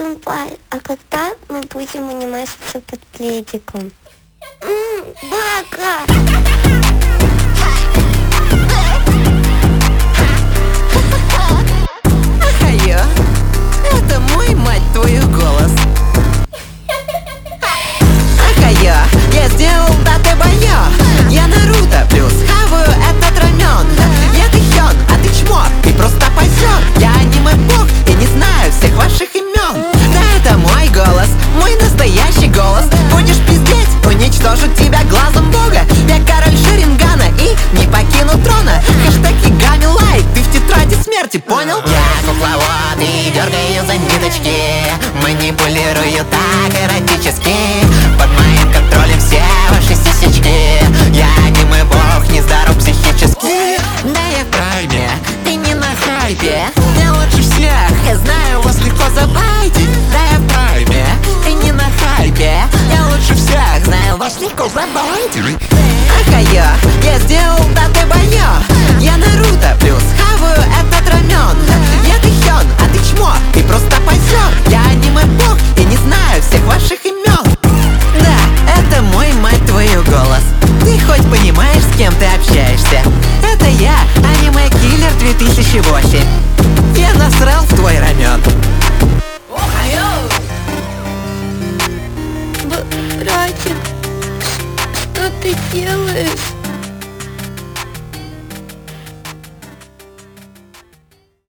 Сэмпай, а когда мы будем анимешиться под пледиком? Бака! Ахайо, это мой, мать твою, голос. Ахайо, я сделал даты байо. Я Наруто плюс хаваю этот рамен. Я Тэхён, а ты чмо, ты просто позер. Я аниме-бог и не знаю всех ваших имен. Да это мой голос, мой настоящий голос. Будешь пиздеть, уничтожу тебя глазом бога. Я король Шарингана и не покину трона. Хэштег Игами лайк, ты в тетради смерти, понял? Я кукловод и дергаю за ниточки. Манипулирую так эротически. Под моим контролем все ваши сисечки. Я аниме-бог, нездоров психически. Да я в прайме, ты не на хайпе. Я лучше всех, я знаю, вас легко забайтить. Да я в прайме, ты не на хайпе. Я лучше всех, знаю, вас легко забайтить. Ахайо, я сделал даты байо. Я Наруто плюс хаваю этот рамен. Я Тэхён, а ты чмо, ты просто позер. Я аниме-бог и не знаю всех ваших имен. Да, это мой, мать твою, голос. Ты хоть понимаешь, с кем ты общаешься? Это я, аниме-киллер 2008. Я насрал в твой рамен. Братик, что ты делаешь?